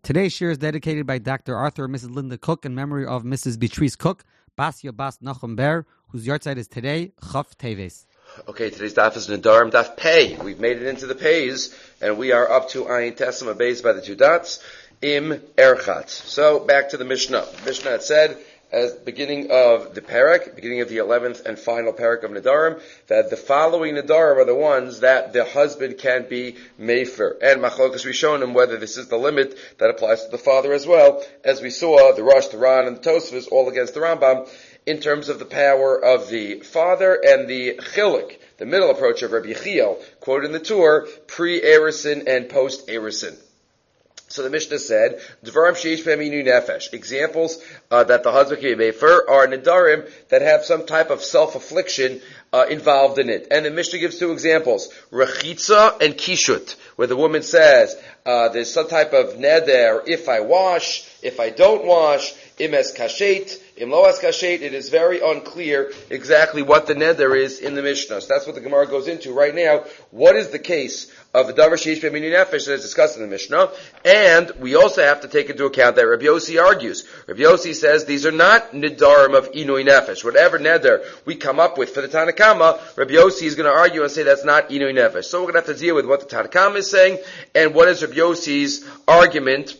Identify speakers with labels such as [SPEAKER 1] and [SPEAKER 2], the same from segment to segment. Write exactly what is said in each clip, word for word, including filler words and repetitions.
[SPEAKER 1] Today's shir is dedicated by Doctor Arthur and Missus Linda Cook in memory of Missus Beatrice Cook, Basya Bas Nachum Ber, whose yahrzeit is today, Chaf Teves.
[SPEAKER 2] Okay, today's daf is Nedarim Daf Pei. We've made it into the Peis, and we are up to Ayin Tesima Beis by the two dots, Im Erchat. So, back to the Mishnah. Mishnah had said, as beginning of the parak, beginning of the eleventh and final parak of Nedarim, that the following Nedarim are the ones that the husband can be mefer. And Machlokas Rishonim, whether this is the limit that applies to the father as well, as we saw, the Rosh, the Ran, and the Tosfos, all against the Rambam, in terms of the power of the father and the chilik, the middle approach of Rabbi Yechiel, quoted in the Tur, pre-Erison and post-Erison. So the Mishnah said, Dvarim sheish b'hem inu nefesh. Examples uh, that the husband can be mefer are nedarim that have some type of self-affliction uh, involved in it. And the Mishnah gives two examples, rechitza and kishut, where the woman says, uh, there's some type of neder, if I wash, if I don't wash, im es kashet, im lo es kashet. It is very unclear exactly what the neder is in the Mishnah. So that's what the Gemara goes into right now. What is the case of the davar sheish b'hem inu nefesh that is discussed in the Mishnah? And we also have to take into account that Rabbi Yossi argues. Rabbi Yossi says these are not nedarim of inui nefesh. Whatever neder we come up with for the Tanakama, Rabbi Yossi is going to argue and say that's not inui nefesh. So we're going to have to deal with what the Tanakama is saying and what is Rabbi Yossi's argument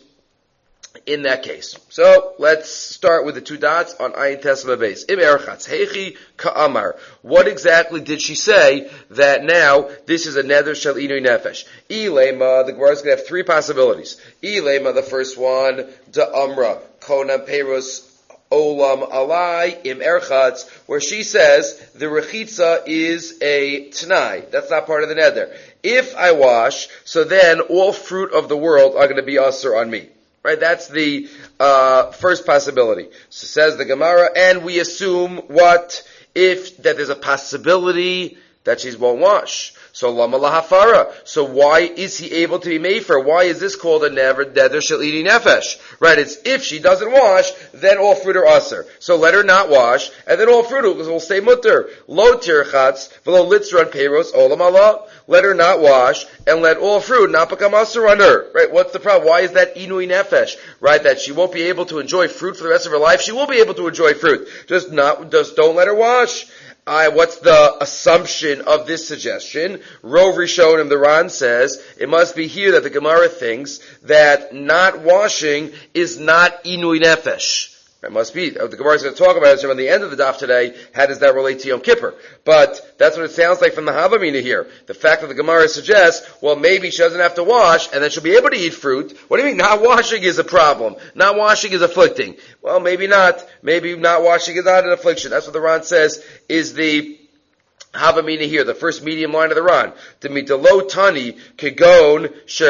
[SPEAKER 2] in that case. So, let's start with the two dots on Ayin Tesima Beis. Im Erchatz, Heichi Ka'amar. What exactly did she say that now this is a neder shel inui nefesh? Ilema, the Gemara is going to have three possibilities. Ilema, the first one, Da'amra, Konam Peros, Olam Alai, Im Erchatz, where she says the rechitza is a t'nai. That's not part of the neder. If I wash, so then all fruit of the world are going to be asur on me. Right, that's the uh, first possibility. So says the Gemara, and we assume what if that there's a possibility that she won't wash. So lama lahafara. So why is he able to be mefer? Why is this called a never neder shel inui nefesh? Right, it's if she doesn't wash, then all fruit are aser. So let her not wash, and then all fruit will stay mutter. Lo tirchatz v'lo litzron peiros olam Allah. Let her not wash, and let all fruit not become aser on her. Right, what's the problem? Why is that inui nefesh? Right, that she won't be able to enjoy fruit for the rest of her life? She will be able to enjoy fruit. Just not, just don't let her wash. I, what's the assumption of this suggestion? Rov Rishonim, the Ran says, it must be here that the Gemara thinks that not washing is not inui nefesh. It must be. The Gemara is going to talk about it on the end of the daf today. How does that relate to Yom Kippur? But that's what it sounds like from the Havamina here. The fact that the Gemara suggests, well, maybe she doesn't have to wash, and then she'll be able to eat fruit. What do you mean? Not washing is a problem. Not washing is afflicting. Well, maybe not. Maybe not washing is not an affliction. That's what the Ran says is the Havamina here, the first medium line of the Ran. The mitalo tani kegon she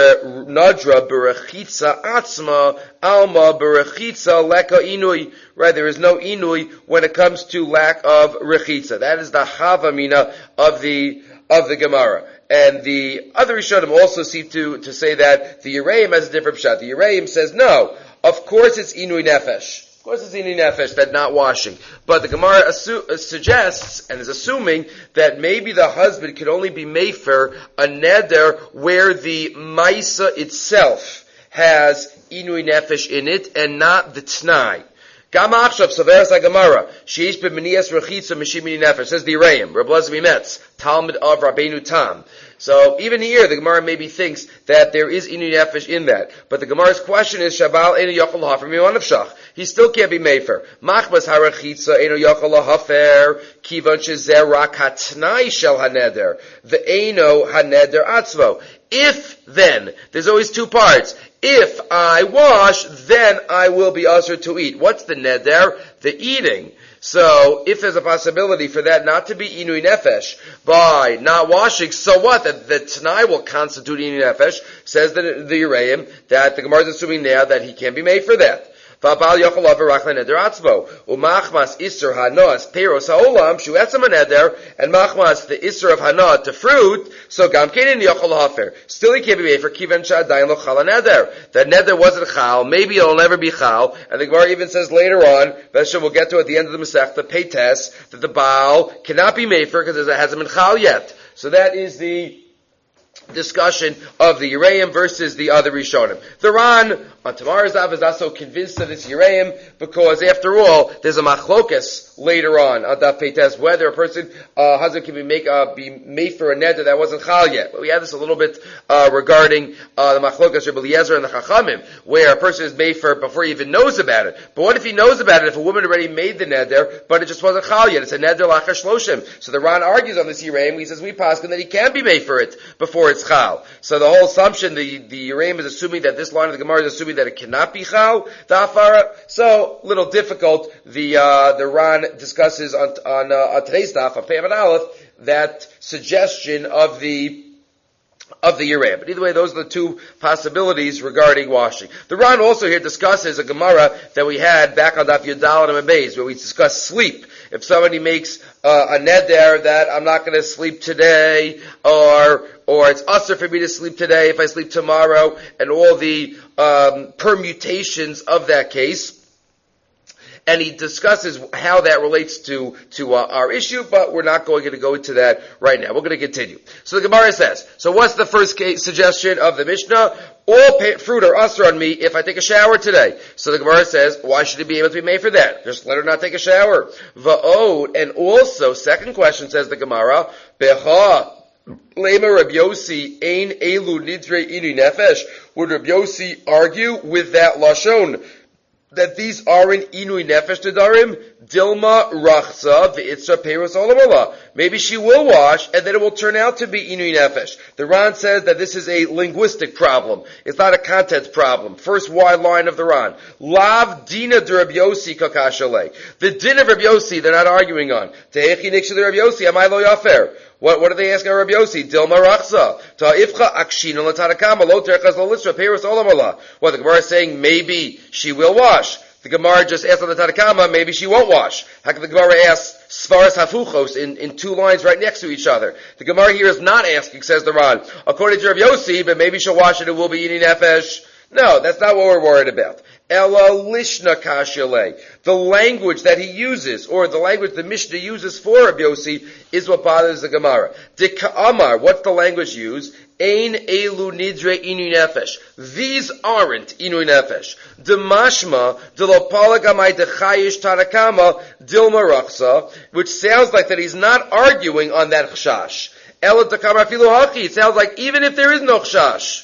[SPEAKER 2] nadra berechitza atzma alma berechitza leka inui. Right, there is no inui when it comes to lack of rechitza. That is the Havamina of the of the Gemara. And the other Rishonim also seem to to say that the Yereim has a different pshat. The Yereim says no. Of course, it's inui nefesh. Of course it's inui nefesh, that not washing. But the Gemara assu- uh, suggests and is assuming that maybe the husband could only be mefer a neder where the maisa itself has inui nefesh in it and not the t'nai. Gama achshav saveres haGemara sheish b'menias rechitza mishim inui nefesh, says the Yereim, Reb Elazar Mimetz, Talmud of Rabbeinu Tam. So even here, the Gemara maybe thinks that there is inui nefesh in that. But the Gemara's question is, Shabal enu yachol lahafer mi'anavshach. He still can't be mefer. Machbas harachitza enu yachol lahafer kivan shezer rak hatnai shel haneder. The eno haneder atzvo. If then, there's always two parts. If I wash, then I will be usher to eat. What's the neder? The eating. So, if there's a possibility for that not to be inui nefesh by not washing, so what? That the t'nai will constitute inui nefesh, says the, the Yereim, that the Gemara is assuming now that he can be made for that. V'abal yochel laver rak leneder atzvo. U'machmas isser hanos peros ha'olam shu etzem haneder, and machmas the isser of hana to fruit, so gam kein yochel hafer. Still he can't be made for kiven sha'adayin lo chal haneder. That neder wasn't chal, maybe it'll never be chal, and the Gemara even says later on, that we'll get to at the end of the Masechta, Peites, that the Baal cannot be made for because it hasn't been chal yet. So that is the discussion of the Yereim versus the other Rishonim. The Ran on tomorrow's daf is also convinced of this Yereim because, after all, there's a machlokas later on on daf Peites whether a person uh, husband can be make uh, be made for a neder that wasn't chal yet. But we had this a little bit uh, regarding uh, the machlokas Rebbe Eliezer and the Chachamim, where a person is made for before he even knows about it. But what if he knows about it? If a woman already made the neder, but it just wasn't chal yet, it's a neder lachar shloshim. So the Ran argues on this Yereim. He says we paskin that he can be made for it before it's chal. So the whole assumption, the the Yereim is assuming that this line of the Gemara is assuming that it cannot be chal, the afara. So, little difficult. The uh, the Ran discusses on on, uh, on today's daf on Pei Amud Aleph that suggestion of the of the Yereim. But either way, those are the two possibilities regarding washing. The Ran also here discusses a Gemara that we had back on Daf Yudal and Beis, where we discuss sleep. If somebody makes uh, a neder that I'm not going to sleep today, or or it's usher for me to sleep today if I sleep tomorrow, and all the um, permutations of that case. And he discusses how that relates to to uh, our issue, but we're not going to go into that right now. We're going to continue. So the Gemara says, so what's the first case, suggestion of the Mishnah? All pay, fruit are usher on me if I take a shower today. So the Gemara says, why should it be able to be made for that? Just let her not take a shower. Va'od, and also, second question says the Gemara, Becha, Lema Rabbi Yossi, Ein Elu Nidre Inu Nefesh. Would Rabbi Yossi argue with that Lashon that these aren't inui nefesh nedarim? Dilma rachza v'itza peiros olamala. Maybe she will wash, and then it will turn out to be inui nefesh. The Ran says that this is a linguistic problem. It's not a content problem. First wide line of the Ran. Lav dina de Rabbi Yossi kakashale. The din of Rabbi Yossi, they're not arguing on. Tehechi niksha de Rabbi Yossi, amai lo yafer. What, what are they asking Rabbi Yossi? Dilma rachza. Ta'ifcha akshina l'tarakama lo terchaz lo lisra peiros olamala. Well, the Gemara is saying maybe she will wash. The Gemara just asked on the Tanakama, maybe she won't wash. How can the Gemara ask Svaras Hafuchos in, in two lines right next to each other? The Gemara here is not asking, says the Ran, according to Rabbi Yossi, but maybe she'll wash it, it will be eating nefesh. No, that's not what we're worried about. Ela lishna kashale. The language that he uses, or the language the Mishnah uses for Rabbi Yossi, is what bothers the Gemara. Dika'amar, what's the language used? Ein elu nidre inu nefesh. These aren't inu nefesh. Demashma, delopalagamai dechayish tarakama, dilma rachsa, which sounds like that he's not arguing on that chshash. Ela dekamar filu hachi. It sounds like even if there is no chshash,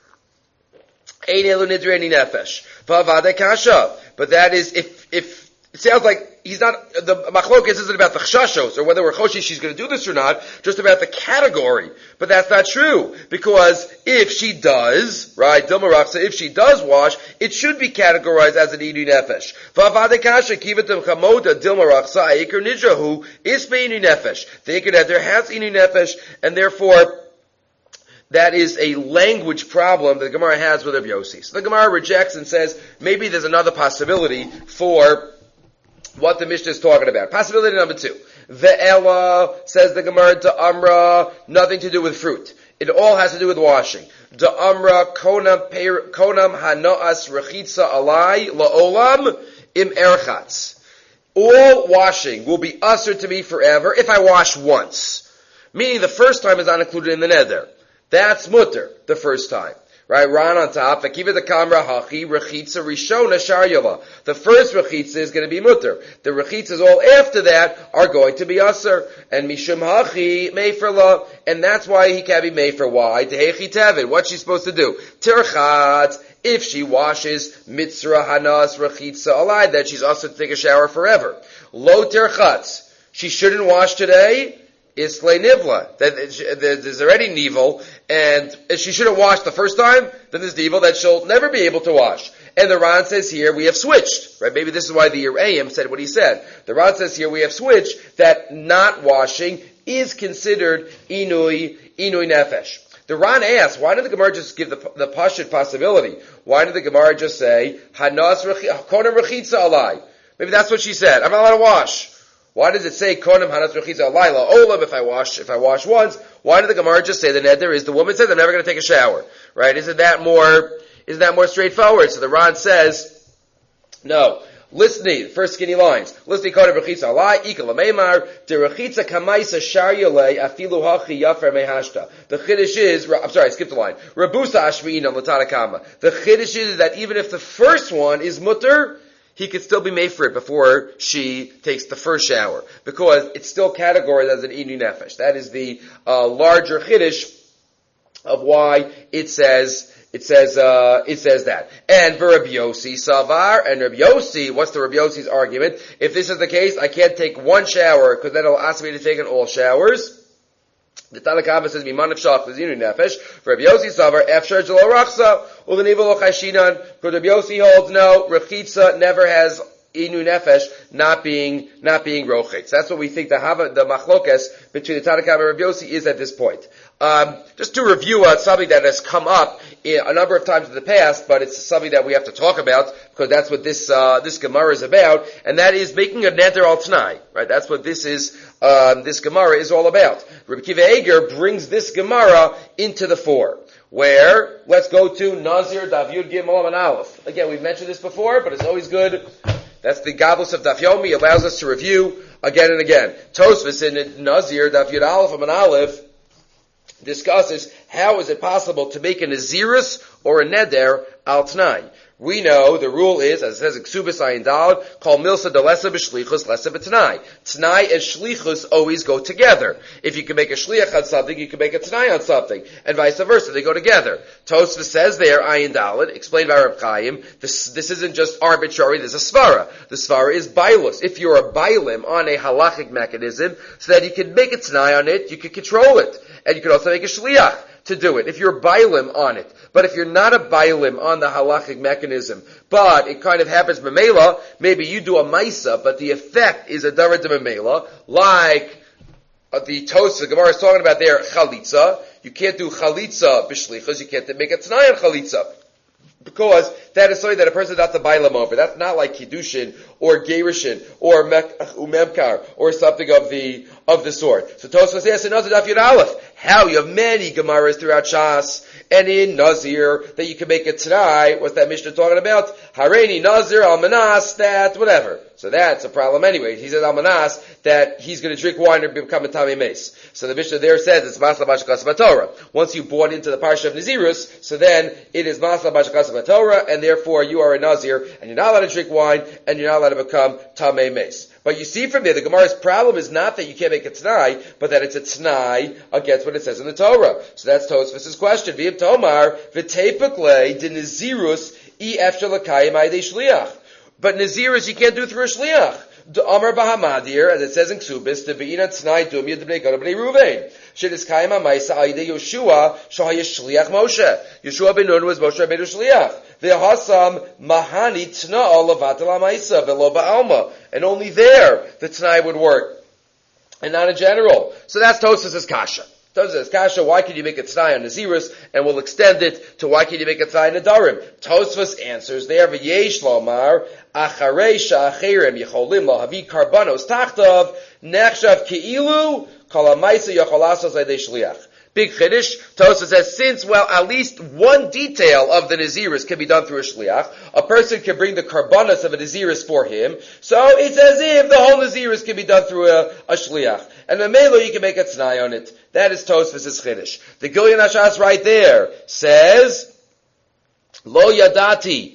[SPEAKER 2] ein elu nidre inu nefesh. Vavada kasha. But that is, if, if, it sounds like he's not, the machlokas isn't about the chshashos, or whether we're choshi she's going to do this or not, just about the category. But that's not true, because if she does, right, Dilma Rachsa, if she does wash, it should be categorized as an inu nefesh. Vavade kasha kivatim chamoda Dilma Rachsa aikar nidrahu is inu nefesh. The aikar that there has inu nefesh, and therefore, that is a language problem that the Gemara has with Rabbi Yossi. So the Gemara rejects and says, maybe there's another possibility for what the Mishnah is talking about. Possibility number two. Ve'ela, says the Gemara, Da'amra, nothing to do with fruit. It all has to do with washing. Da'amra, konam, konam hano'as rechitza alai, la'olam, im erchatz. All washing will be usher to me forever if I wash once. Meaning the first time is not included in the neder. That's mutter, the first time. Right, Ran on top. The first rechitza is going to be mutter. The rechitzas all after that are going to be aser. And mishum hachi meferla, and that's why he can be mefer. Why? Tehechi tevin. What's she supposed to do? Tirchat. If she washes mitzra hanas rechitza alai, that she's aser to take a shower forever. Lo tirchatz. She shouldn't wash today. Islay nivla. That there's already nivel, and if she shouldn't wash the first time, then there's nivel that she'll never be able to wash. And the Ran says here we have switched. Right? Maybe this is why the Yereim said what he said. The Ran says here we have switched that not washing is considered inui inui nefesh. The Ran asks, why did the Gemara just give the the pashut possibility? Why did the Gemara just say hanas konam rechitza alai? Maybe that's what she said. I'm not allowed to wash. Why does it say konam hanas rechitza alayla olam if I wash if I wash once? Why did the Gemara just say the neder is the woman says I'm never going to take a shower? Right? Isn't that more isn't that more straightforward? So the Ran says, no. Listen, first skinny lines. Listen, Koda Rechitza Alai, Ikal Meimar, De Rechitza Kamaisa Shar Yalei, Afilu Hachi Yafer Mehashta. The Chiddush is, I'm sorry, I skipped the line. Rabusa Ashmi'in on Latana Kama. The Chiddush is that even if the first one is mutter, he could still be made for it before she takes the first shower, because it's still categorized as an inu nefesh. That is the uh, larger chiddush of why it says it says uh, it says that. And for Rabbi Yossi Savar and Rabbi Yossi, what's the Rabbi Yossi's argument? If this is the case, I can't take one shower because then it'll ask me to take in all showers. The Tanakh says Miman Nefshach L'Zinu Nefesh. For Rabbi Yossi Savar Efshar Jelo Rachsa U'Leniva Lo Chashinan. Because Rabbi Yossi holds no, Rechitza never has Inu Nefesh not being not being Rochitz. That's what we think the Hava, the Machlokes between the Tanakh and Rabbi Yossi is at this point. Um, just to review uh, something that has come up in a number of times in the past, but it's something that we have to talk about because that's what this uh, this Gemara is about, and that is making a neder al Tanai. Right? That's what this is. Um, this Gemara is all about. Rabbi Kiva Eger brings this Gemara into the fore. Where let's go to Nazir Daf Yud Gimel and Aleph. Again, we've mentioned this before, but it's always good. That's the Gabus of Daf Yomi. It allows us to review again and again. Tosfos in Nazir Daf Yud Aleph and Aleph discusses how is it possible to make a Nazirus or a Neder al Tanai. We know the rule is, as it says in Ksubis Ayin Daled, called Milsa Delesa B'Shlichus Lesa B'Tanai. Tanai and Shlichus always go together. If you can make a Shliach on something, you can make a Tanai on something, and vice versa. They go together. Tosfos says there, Ayin Daled, explained by Reb Chaim, this, this isn't just arbitrary, there's a Svara. The Svara is Bailus. If you're a Bailim on a halachic mechanism, so that you can make a Tanai on it, you can control it. And you can also make a Shliach to do it, if you're Bailim on it. But if you're not a Bailim on the halachic mechanism, but it kind of happens Memela, maybe you do a Maisa, but the effect is a Davar de Memela, like uh, the Tosfos, the Gemara is talking about there, Chalitza. You can't do Chalitza b'shlichus, you can't make a Tanai on Chalitza. Because that is something that a person not to Bailim over. That's not like Kiddushin or Gerushin or Umemkar or something of the of the sort. So Tosfos asks in Nazir Daf Yud Aleph, how you have many Gemaras throughout Shas and in Nazir that you can make a Tanai. What's that Mishnah talking about? Hareini Nazir Almanas, that whatever. So that's a problem anyway. He says Almanas that he's going to drink wine and become a Tamei Mace. So the Mishnah there says it's Masla B'Shakas B'Torah. Once you bought into the Parsha of Nazirus, so then it is Masla B'Shakas B'Torah, and therefore you are a Nazir, and you're not allowed to drink wine, and you're not allowed to become Tamei Mace. But you see from there, the Gemara's problem is not that you can't make a Tanai, but that it's a Tanai against what it says in the Torah. So that's Tosfos' question. V'im Tomar, v'tepekle, de Nazirus, i efshel l'kayim ayidei shliach. But Nazirus you can't do through a Shliach. The Amar Bahamadir, as it says in Ksubis, the Be'ina Tznai Dum Yad B'nei Gad B'nei Ruvain. Shedis Kayim HaMaisa Ayidei Yoshua, Shahaya Shliach Moshe. Yeshua ben Nun was Moshe Rabbeinu Shliach. Ve'hasam Mahani Tna'al Levatel HaMaisa Ve'lo Ba'alma. And only there the Tnai would work. And not in general. So that's Tosfos' Kasha. Tosfos says, Kasha, why can you make a Tanai on Nazirus? And we'll extend it to why can you make a Tanai on Nadarim? Tosfos answers there, V'yesh lomar, acharei sha'acherem yecholim lahavi karbanos tachtav, nechshav ke'ilu, kol ha'maisa yecholasos aydei shliach. Big Chiddush, Tosfos says, since, well, at least one detail of the Nazirus can be done through a Shliach, a person can bring the Karbanos of a Nazirus for him, so it's as if the whole Nazirus can be done through a, a Shliach. And the Melo, you can make a Tanai on it. That is Tosfos' Chiddush. The Gilyon Hashas right there says, Lo Yadati.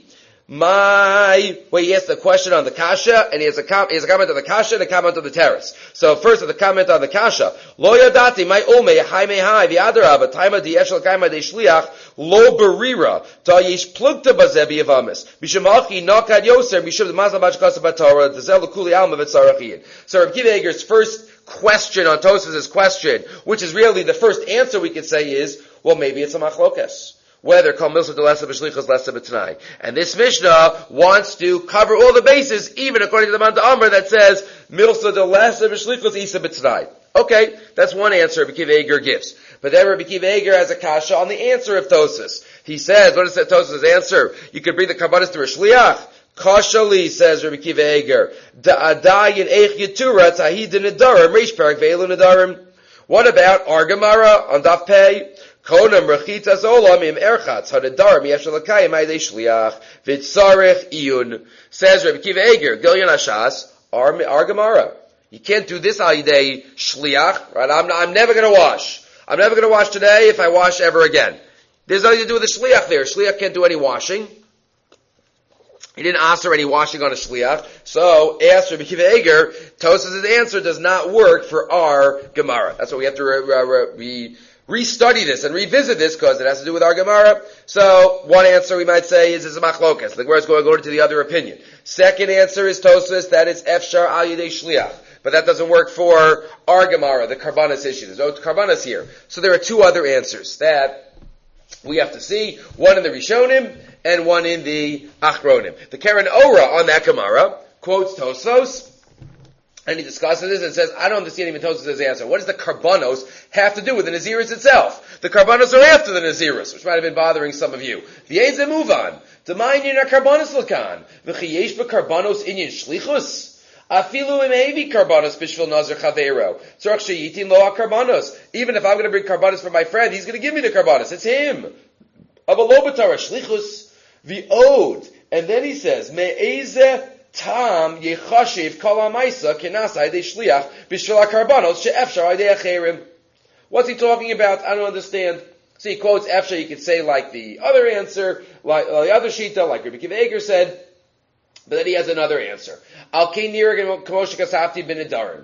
[SPEAKER 2] My, well, he asked a question on the Kasha, and he has a, com- he has a comment on the Kasha and a comment on the terrace. So first, the comment on the Kasha. Lo yadati, my ume, hai me hai, v'adarab, taima di eshel kaima de shliach, lo berira, ta yesh plugta bazebi avamis. Mishum achi nakad yoser, mishum mazal bashkasa batara, dezel kuli alma v'tzarachin. So Reb Kiva Eger's first question on Tosfos' question, which is really the first answer we could say is, well, maybe it's a machlokas. Whether called milsa de lesa b'shlichus lesa b'tanai. And this Mishnah wants to cover all the bases, even according to the Manta Amr that says milsa de lesa b'shlichus isa b'tanai. Okay, that's one answer Rabbi Kiva Eger gives. But then Rabbi Kiva Eger has a kasha on the answer of Tosfos. He says, what is that Tosfos' answer? You could bring the karbanos through a shliach. Kashali, says Rabbi Kiva Eger, da'adayin eich yitura tahid nedarim reish parak ve'elu nedarim. What about our Gemara on Daf Pei? Konam rechitas olam im erchatz hadadar miyashal lakayim ayde shliach v'tzarech iyun. Says Rabbi Kiva Eger, Gilyon Hashas, our, our Gemara. You can't do this al yidei shliach, right? I'm, I'm never going to wash. I'm never going to wash today if I wash ever again. There's nothing to do with the shliach there. Shliach can't do any washing. He didn't ask for any washing on a shliach. So, ask Rabbi Kiva Eger, Tosafos' answer does not work for our Gemara. That's why we have to re- re- re- restudy this and revisit this because it has to do with our Gemara. So, one answer we might say is it's a machlokas. The Gemara is going to go into the other opinion. Second answer is Tosafos that it's efshar al yidei shliach. But that doesn't work for our Gemara, the Karbanas issue. There's no Karbanas here. So there are two other answers that we have to see. One in the Rishonim and one in the Achronim. The Keren Ora on that Gemara quotes Tosafos, and he discusses this and says, I don't understand even Tosafos' answer. What does the Karbanos have to do with the Naziris itself? The Karbanos are after the Naziris, which might have been bothering some of you. V'yezeh muvan. D'mayin a Karbanos l'kan. V'chiyesh b'Karbanos inyan shlichus. Afilu imevi karbanos bishvil nazir chavero. Tzorach sheyitin lo karbanos. Even if I'm going to bring karbanos for my friend, he's going to give me the karbanos. It's him. Avalobatara shlichus v'od. And then he says, me'ezeh tam yechashiv kol ha'maisa kenasa idei shliach bishvil karbanos she'efshar idei acherim. What's he talking about? I don't understand. So he quotes efshar. You could say like the other answer, like, like the other shita, like Rabbi Kiva Eger said. But then he has another answer. Al Kainir Kamosh Kasafti bin Nedarim.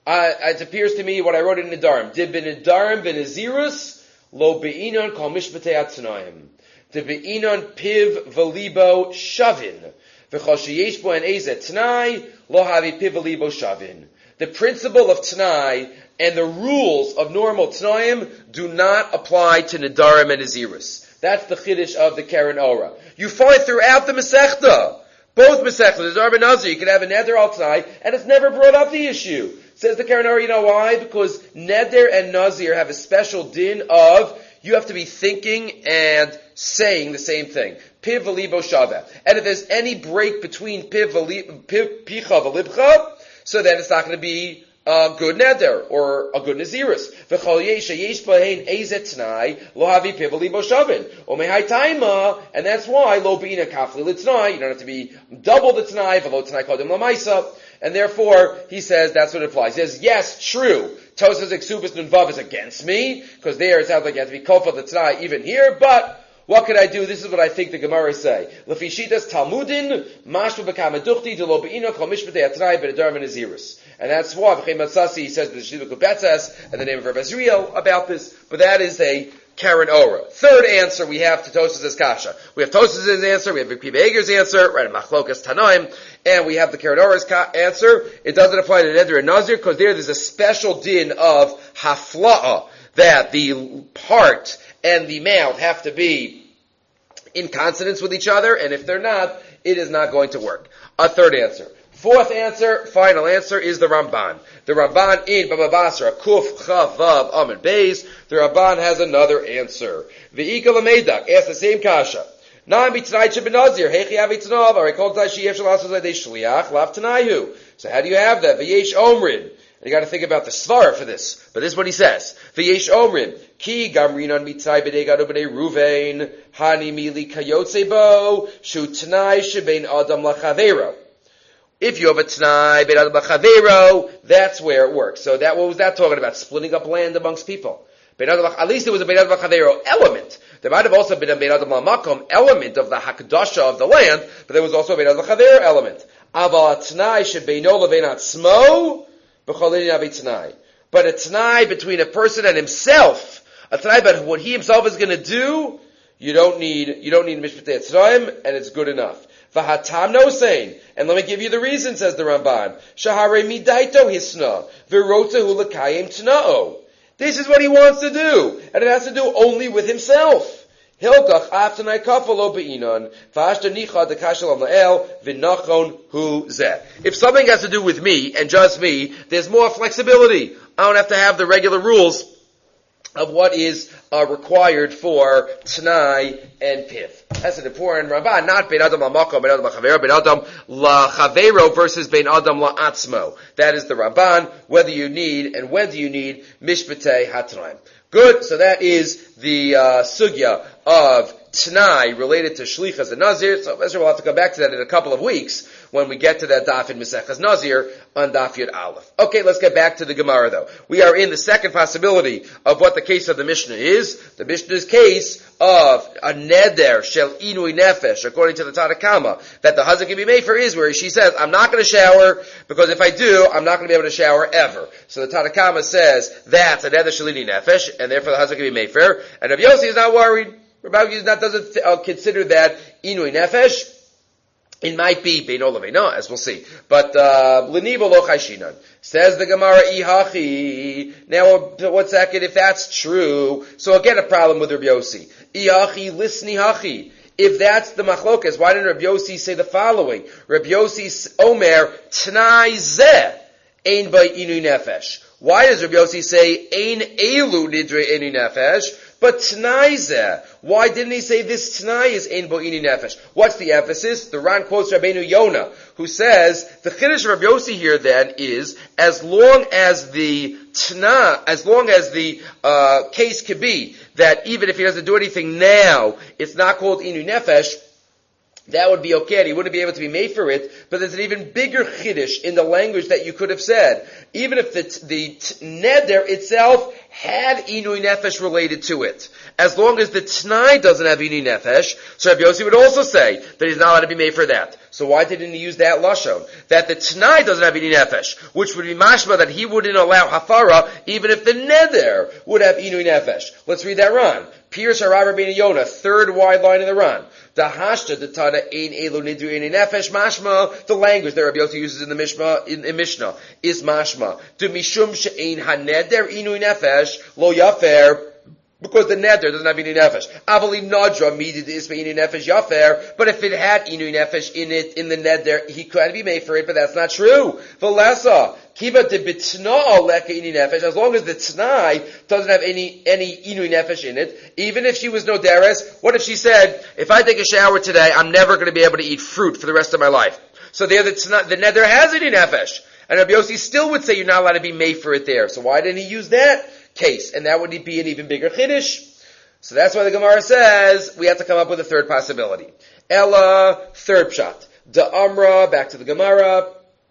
[SPEAKER 2] It appears to me what I wrote in Nedarim. Did bin Nedarim bin Nazirus lo beinon kol mishpatei atznoim. De beinon piv velibo shavin. V'chol sheyesh bo en ezet tnai lo havi piv velibo shavin. The principle of tnai and the rules of normal tnaim do not apply to Nedarim and Nazirus. That's the chiddush of the Keren Ora. You find throughout the Masechta. Both Masechtas, Nidar ben Nazir, you can have a Neder al T'nai, and it's never brought up the issue. Says the Keren Ora, you know why? Because Neder and Nazir have a special din of, you have to be thinking and saying the same thing. Piv v'libo shaveh. And if there's any break between piv picha v'libcha, so then it's not going to be a good neder or a good nazirus. V'chol yesh yesh b'hein ezet t'nai lo havi piv v'libo shavin. O mehai taima, and that's why lo beina kafli l't'nai. You don't have to be double the t'nai v'lo t'nai kodim l'maisa. And therefore, he says that's what it applies. He says, yes, true. Tosafos Exubis Nunvav is against me because there it sounds like you have to be kofa the t'nai even here, but. What could I do? This is what I think the Gemara say. Lefishitas Talmudin, Mashma B'Kamaduchti, Delo Be'ino, Kol Mishpatei Atnai, B'Nedar V'Nazirus. And that's why, V'chem Matzasi, he says, B'Shiduk Betzes, and the name of Rabbi Ezriel about this, but that is a Keren Ora. Third answer we have to Tosafos' Kasha. We have Tosafos' answer, we have Rabbi Eger's answer, right, Machlokas Tanaim, and we have the Keren Ora's ka- answer. It doesn't apply to Neder and Nazir, because there there's a special din of Hafla'ah, that the part and the mouth have to be in consonance with each other, and if they're not, it is not going to work. A third answer. Fourth answer, final answer, is the Ramban. The Ramban in Baba Basra, Kuf, Chav, Vav, Amid, Beis, the Ramban has another answer. V'ika l'meidak, ask the same kasha. Na'am b'tnai shebenazir, hechi avitznav, arikol t'nai sheyev shalasos l'edei shliach, lav t'naihu. So how do you have that? V'yesh omrin. You got to think about the svara for this, but this is what he says. V'yesh omrin, ki gamrinon mitzai b'nei gadu b'nei ruvein, hani mili kayotze bo, shu t'nai shebein adam lachavero. If you have a t'nai b'nei adam lachavero, that's where it works. So that, what was that talking about? Splitting up land amongst people. At least it was a b'nei adam lachavero element. There might have also been a b'nei adam lamakom element of the hakdasha of the land, but there was also a b'nei adam lachavero element. Aval t'nai shebeino levein atzmo, but a t'nai between a person and himself, a t'nai about what he himself is going to do, you don't need, you don't need mishpatei tzraim, and it's good enough. V'hatam no saying, and let me give you the reason, says the Ramban. Shahare midaito hisna, v'rotzehu l'kayim t'na'o. This is what he wants to do, and it has to do only with himself. Hilkach aftanai kafalo be'inon, v'ashta nicha dekashel amlael, v'nachon hu zeh. If something has to do with me, and just me, there's more flexibility. I don't have to have the regular rules of what is uh, required for t'nai and piv. That's an important Ramban, not bein adam la'makom, bein adam la'chavero, bein adam la'chavero versus bein adam la'atzmo. That is the Ramban, whether you need, and when do you need, mishpatei hat'naim. Good. So that is the uh, sugya of T'nai related to Shlichas and Nazir. So we'll have to come back to that in a couple of weeks when we get to that daf in Mesechas Nazir on daf Yud Aleph. Okay, let's get back to the Gemara though. We are in the second possibility of what the case of the Mishnah is. The Mishnah's case of a neder shel inui nefesh, according to the Tanakama, that the husband can be made for is where she says, I'm not going to shower because if I do, I'm not going to be able to shower ever. So the Tanakama says that's a neder shel inui nefesh, and therefore the husband can be made for. And Rabbi Yossi is not worried. Rabbi Yossi not doesn't uh, consider that inui nefesh. It might be bein olav no, as we'll see. But l'niva lo chayshinan. Says the Gemara ihachi. Now, one second, if that's true, so again a problem with Rabbi Yossi. Ihachi lisni hachi. If that's the machlokas, why didn't Rabbi Yossi say the following? Rabbi Yossi omer t'nai zeh ein by inu nefesh. Why does Rabbi Yossi say ein elu nidre inu nefesh? But t'nai zeh. Why didn't he say this t'nai is ein bo inu nefesh? What's the emphasis? The Ran quotes Rabbeinu Yonah, who says the chiddush of Rabbi Yossi here then is as long as the t'na, as long as the uh, case could be that even if he doesn't do anything now, it's not called inu nefesh. That would be okay. He wouldn't be able to be made for it. But there's an even bigger chiddush in the language that you could have said. Even if the, the neder itself had inui nefesh related to it. As long as the t'nai doesn't have inui nefesh, so Rabbi Yossi would also say that he's not allowed to be made for that. So why didn't he use that lashon? That the t'nai doesn't have inui nefesh, which would be mashma that he wouldn't allow hafara even if the neder would have inui nefesh. Let's read that Ran. Pirush Harav Rabbeinu Yonah, third wide line in the Ran. The hashta the tada ein elu nidru ein nefesh mashma. The language that Rabbi Yossi uses in the Mishnah in, in Mishnah is mashma. To mishum she'ein haneder inui nefesh lo yafer. Because the neder doesn't have inui nefesh. Avali nadra midid is inui nefesh yafer. But if it had inui nefesh in it, in the neder, he could be made for it, but that's not true. Velesa. Kiva de bitna leka inui nefesh, as long as the t'nai doesn't have any, any inui nefesh in it, even if she was no deres, what if she said, if I take a shower today, I'm never going to be able to eat fruit for the rest of my life. So there the t'nai, the neder has inui nefesh. And Rabbi Yossi still would say you're not allowed to be made for it there. So why didn't he use that case? And that would be an even bigger chiddush. So that's why the Gemara says we have to come up with a third possibility. Ella, third pshat. Da Amra, back to the Gemara.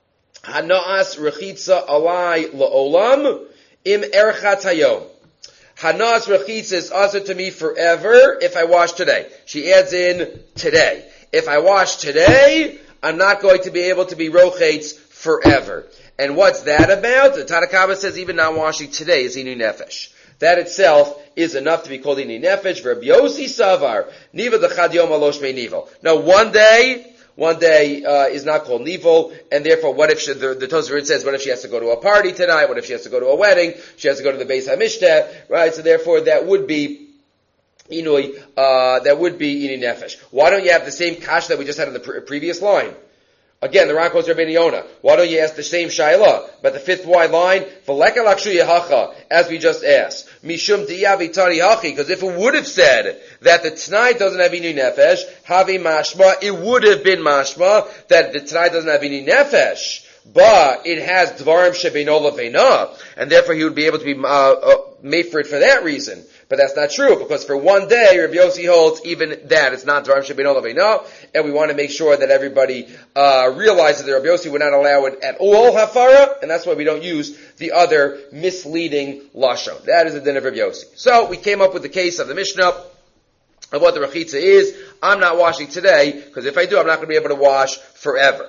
[SPEAKER 2] Hanaas rechitza alai la'olam im erchat hayom. Hanaas rechitza is also to me forever if I wash today. She adds in today. If I wash today, I'm not going to be able to be rochetz forever. And what's that about? The Tanakama says even not washing today is inu nefesh. That itself is enough to be called inu nefesh. Rabbi Yossi savar niva dechad yom alosh me nivel. Now one day. One day uh, is not called nivel, and therefore, what if she, the, the Tosafot says, what if she has to go to a party tonight? What if she has to go to a wedding? She has to go to the Beis Hamishta, right? So therefore, that would be inui. Uh, that would be inui nefesh. Why don't you have the same kash that we just had in the pre- previous line? Again, the Ran quotes Rabbeinu Yonah. Why don't you ask the same shayla, but the fifth wide line, v'leka lakshu yehacha, as we just asked. Mishum di'avitari hachi, because if it would have said that the t'nai doesn't have inu nefesh, havi mashma, it would have been mashma that the t'nai doesn't have inu nefesh, but it has dvarim shebeino leveina, and therefore he would be able to be uh, uh, made for it for that reason. But that's not true, because for one day, Rabbi Yossi holds even that it's not dvarim shebeino leveina, and we want to make sure that everybody uh, realizes that Rabbi Yossi would not allow it at all hafara, and that's why we don't use the other misleading lashon. That is the din of Rabbi Yossi. So we came up with the case of the Mishnah of what the rechitza is. I'm not washing today, because if I do, I'm not going to be able to wash forever.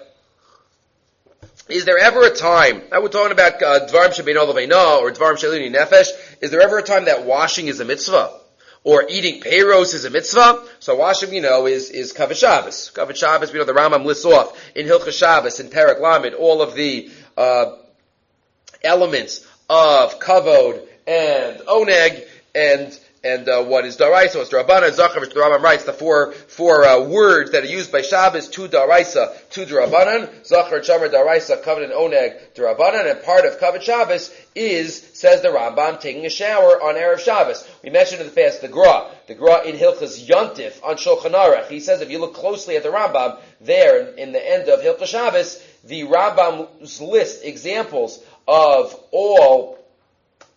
[SPEAKER 2] Is there ever a time, now we're talking about dvarim shebeino leveina or dvarim she'inu nefesh, is there ever a time that washing is a mitzvah? Or eating peiros is a mitzvah? So washing, you know, is, is Kavod Shabbos. Kavod Shabbos, we know the Rambam lists off in Hilchos Shabbos, in Perek Lamed, all of the uh, elements of kavod and oneg and and uh, what is daraisa, what's darabanan, zachar, which the Rambam writes, the four four uh, words that are used by Shabbos, two daraisa, two darabanan, zachar, chamar, daraisa, kavod and oneg, darabanan, and part of Kavod Shabbos is, says the Rambam, taking a shower on Erev Shabbos. We mentioned in the past the Gra, the Gra in Hilchos Yontif on Shulchan Aruch. He says if you look closely at the Rambam, there in, in the end of Hilchos Shabbos, the Rambam lists examples of all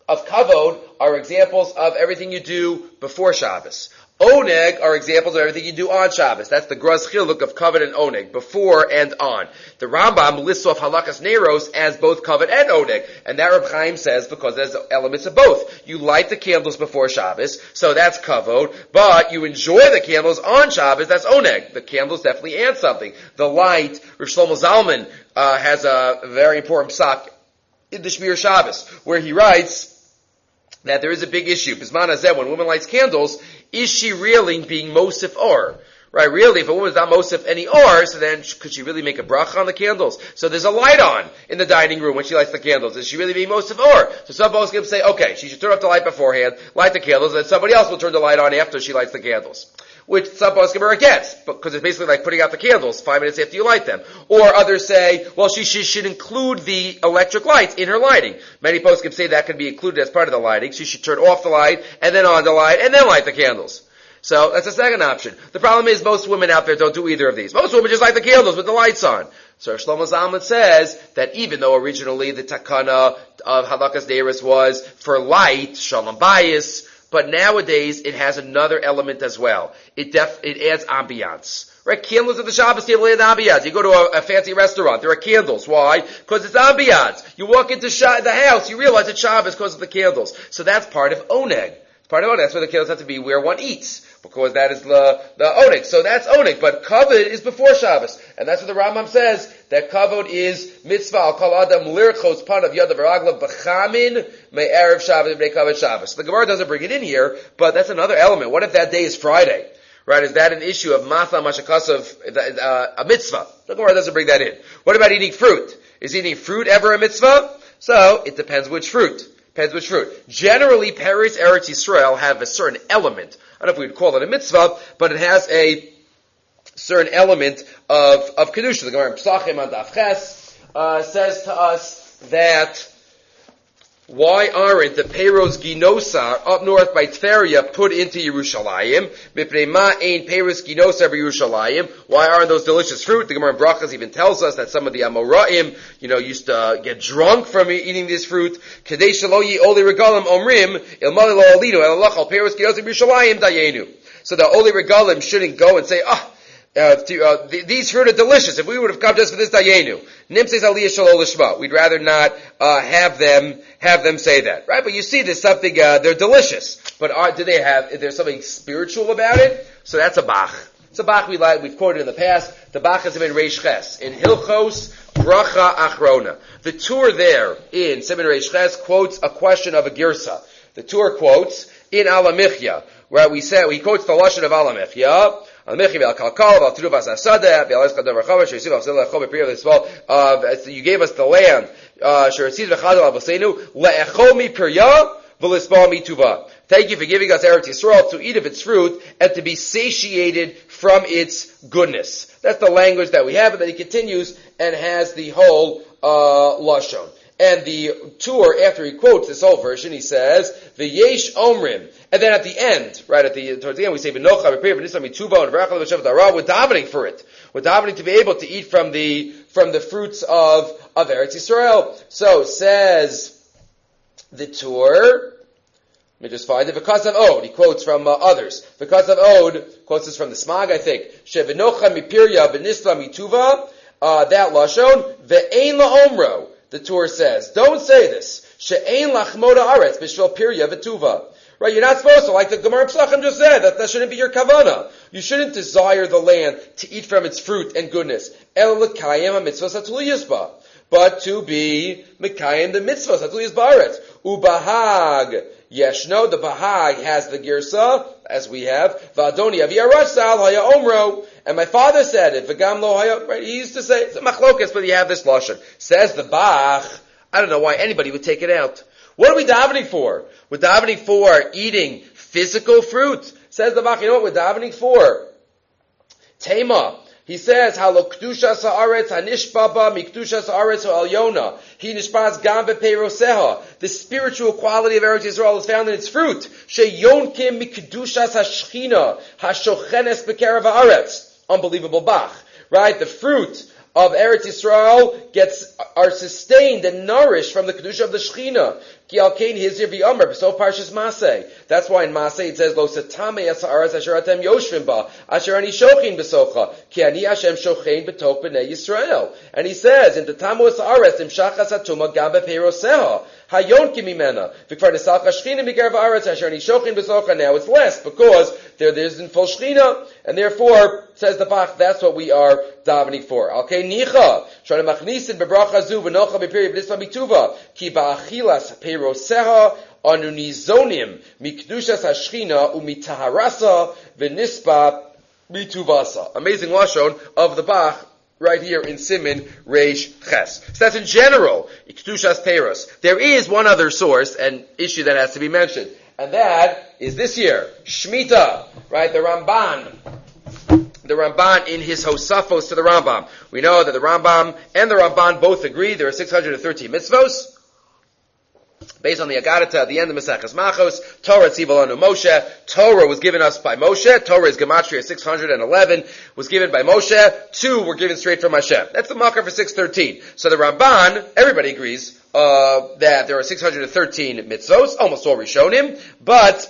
[SPEAKER 2] of kavod are examples of everything you do before Shabbos. Oneg are examples of everything you do on Shabbos. That's the Graz Chiluk of kavod and oneg, before and on. The Rambam lists off halakas neros as both kavod and oneg, and that Reb Chaim says because there's elements of both. You light the candles before Shabbos, so that's kavod, but you enjoy the candles on Shabbos, that's oneg. The candles definitely add something. The light, Rav Shlomo Zalman uh, has a very important psak in the Shmir Shabbos, where he writes that there is a big issue. Bisman Hazeh, when a woman lights candles, is she really being Mosif Or? Right, really, if a woman is not Mosif any Or, so then could she really make a bracha on the candles? So there's a light on in the dining room when she lights the candles. Is she really being Mosif Or? So some folks can say, okay, she should turn off the light beforehand, light the candles, and then somebody else will turn the light on after she lights the candles. Which some poskim are against, because it's basically like putting out the candles five minutes after you light them. Or others say, well, she, she should include the electric lights in her lighting. Many poskim say that can be included as part of the lighting. She should turn off the light, and then on the light, and then light the candles. So that's the second option. The problem is most women out there don't do either of these. Most women just light the candles with the lights on. So Shlomo Zalman says that even though originally the takana of halakas deiros was for light, shalom bayis, but nowadays it has another element as well. It def, it adds ambiance. Right? Candles at the Shabbos table add ambiance. You go to a, a fancy restaurant, there are candles. Why? Because it's ambiance. You walk into sh- the house, you realize it's Shabbos because of the candles. So that's part of oneg. It's part of oneg. That's where the candles have to be where one eats, because that is the, the oneg. So that's oneg. But kavod is before Shabbos. And that's what the Rambam says, that kavod is mitzvah al kol adam lirchos pan of yadav v'raglav b'chamin me'erev Shabbos b'nei kavod Shabbos. The Gemara doesn't bring it in here, but that's another element. What if that day is Friday? Right? Is that an issue of matha mashakasov, uh, a mitzvah? The Gemara doesn't bring that in. What about eating fruit? Is eating fruit ever a mitzvah? So, it depends which fruit. Depends which fruit. Generally, Paris Eretz Yisrael have a certain element. I don't know if we'd call it a mitzvah, but it has a certain element of, of Kedusha. The Gemara in Pesachim on Daf Ches, uh, says to us that why aren't the Peiros Ginosar up north by Tveria put into Yerushalayim? Mipnei ma ein Peiros Ginosar b'Yerushalayim. Why aren't those delicious fruit? The Gemara in Brachas even tells us that some of the Amoraim, you know, used to uh, get drunk from eating this fruit. Kedei shelo yi'oli regalim omrim ilmali lo alinu elalach al Peiros Ginosar b'Yerushalayim dayenu. So the Oli Regalim shouldn't go and say, ah, Uh, to, uh, th- these fruit are delicious. If we would have come just for this dayenu, nimseis aliyah shalol lishma. We'd rather not uh, have them have them say that, right? But you see, there's something. Uh, they're delicious, but are, do they have? Is there something spiritual about it? So that's a bach. It's a bach we like. We've quoted in the past. The bach is in Reish Ches in Hilchos Bracha Achrona. The tour there in Siman Reish Ches quotes a question of a girsa. The tour quotes in Alamichya, where we say he quotes the lashon of Alamichya. Uh, you gave us the land. Thank you for giving us Eretz Yisrael to eat of its fruit and to be satiated from its goodness. That's the language that we have, and then he continues and has the whole uh, lashon. And the tour, after he quotes this whole version, he says, V'yesh omrim. And then at the end, right at the, towards the end, we say, V'nocha, V'pir, V'nisam, Mituva, and V'rachal, V'shav, Dara. We're davening for it. We're davening to be able to eat from the, from the fruits of, of Eretz Yisrael. So, says the tour, let me just find it, V'kas of Od, he quotes from uh, others. V'kas of Od, quotes this from the Smag, I think, She'v'nocha, Mipirya, V'nisam, Mituva, uh, that Lashon, V'ein la'omro. The tour says, don't say this. She'ein lachmoda aretz b'shvel pirya v'tuva. Right, you're not supposed to, like the Gemara Pesachim just said, that that shouldn't be your kavana. You shouldn't desire the land to eat from its fruit and goodness. El l'kayim ha-mitzvah satuliyas ba. But to be mekayim the mitzvah satuliyas ba'aretz. Ubahag yeshno, the bahag has the girsa, as we have. V'adoni avi arasal haya omro. And my father said it. V'gam lo haya, right, he used to say, it's a machlokas, but you have this lashon. Says the Bach, I don't know why anybody would take it out. What are we davening for? We're davening for eating physical fruit. Says the Bach, you know what we're davening for? Tema. He says, "Halo kedusha sa'aretz hanishbaba mikdusha sa'aretz ha'alyona he nishbaz gam bepeiroseha." The spiritual quality of Eretz Yisrael is found in its fruit. Sheyonkim mikdusha hashchina hashochenes bekerav haaretz. Unbelievable Bach, right? The fruit of Eretz Yisrael gets are sustained and nourished from the kedusha of the Shechina. Ki al kain hizir v'yomer, so parshas Maseh. That's why in Maseh it says, Lo satame es ha'aretz asher atem yoshvim ba, asher ani shochin besocha, ki ani Hashem shochein b'tok b'nei Yisrael. And he says, in the tamu es ha'aretz, im shachas hatuma gam b'peiroseha, hayon ki mimena, v'kvar nesach ha'shchina migar v'aretz asher ani shochin besocha. Now it's less, because there, there isn't full shchina, and therefore, says the Bach, that's what we are davening for. Okay, nicha, shana machnisin bebracha zu v'nocha b'peri b'nisma mituva, ki ba'achilas peiroseha anu nizonim mikdushas hashchina umitaharasa v'nispa mituvasa. Amazing lashon of the Bach right here in Siman Reish Ches. So that's in general, Kedushas Peiros. There is one other source and issue that has to be mentioned, and that is this year, Shemitah, right? The Ramban. The Ramban in his Hosafos to the Rambam. We know that the Rambam and the Ramban both agree there are six hundred thirteen mitzvos. Based on the Agadata at the end of Maseches Machos, Torah Tzivalanu Moshe. Torah was given us by Moshe. Torah is Gematria six hundred eleven, was given by Moshe. Two were given straight from Hashem. That's the marker for six thirteen. So the Ramban, everybody agrees uh, that there are six hundred thirteen mitzvos, almost all Rishonim, but